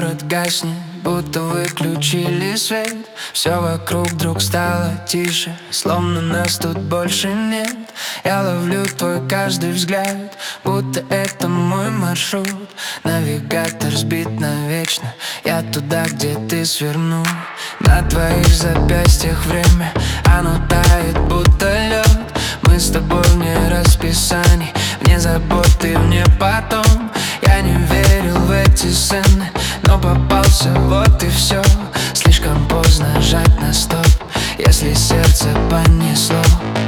город гаснет, будто выключили свет. Все вокруг вдруг стало тише, словно нас тут больше нет. Я ловлю твой каждый взгляд, будто это мой маршрут. Навигатор сбит навечно, я туда, где ты свернул. На твоих запястьях время, оно тает, будто лед. Мы с тобой вне расписаний, вне заботы, вне потом. Я не верил в эти сцены, но попался, вот и все. Слишком поздно жать на стоп, если сердце понесло.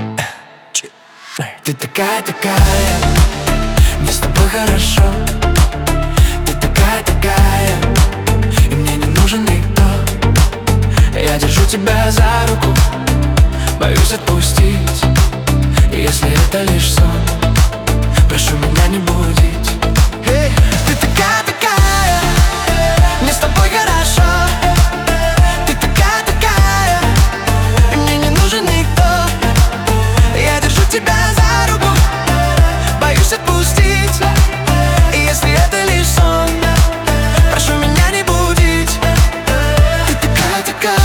Ты такая, мне с тобой хорошо. Ты такая, и мне не нужен никто. Я держу тебя за руку, боюсь отпустить. И если это лишь сон, прошу меня не будить. Ты такая, мне с тобой хорошо. Ты такая, и мне не нужен никто. Я держу тебя за руку, боюсь отпустить. И если это лишь сон, прошу меня не будить. Ты такая.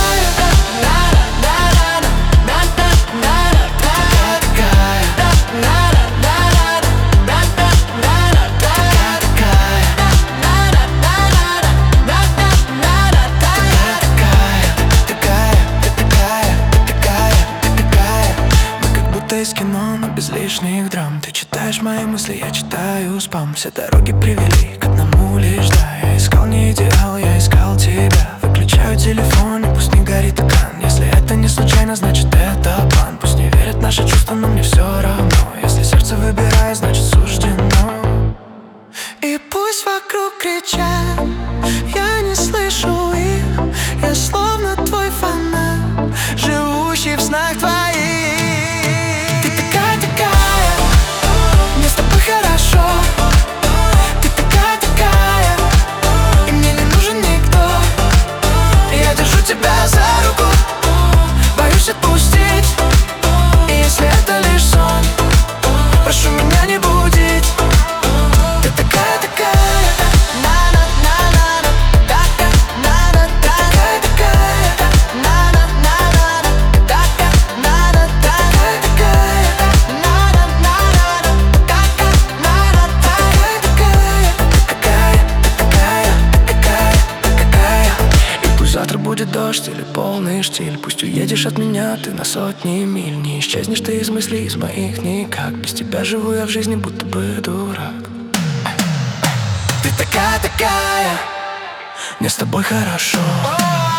Из кино, но без лишних драм. Ты читаешь мои мысли, я читаю спам. Все дороги привели к одному лишь, да. Я искал не идеал, я искал тебя. Выключаю телефон, и пусть не горит экран. Если это не случайно, значит это план. Пусть не верят в наши чувства, но мне все равно. Если сердце выбирает, значит суждено. И пусть вокруг кричат, я не слышу их. Я словно твой фанат, живущий в снах твоих. Ты такая, и мне не нужен никто. Я держу тебя за руку, боюсь отпустить. И если это лишь сон, прошу меня не будить. Ты такая. Завтра будет дождь или полный штиль. Пусть уедешь от меня ты на сотни миль. Не исчезнешь ты из мыслей, из моих никак. Без тебя живу я в жизни, будто бы дурак. Ты такая, мне с тобой хорошо.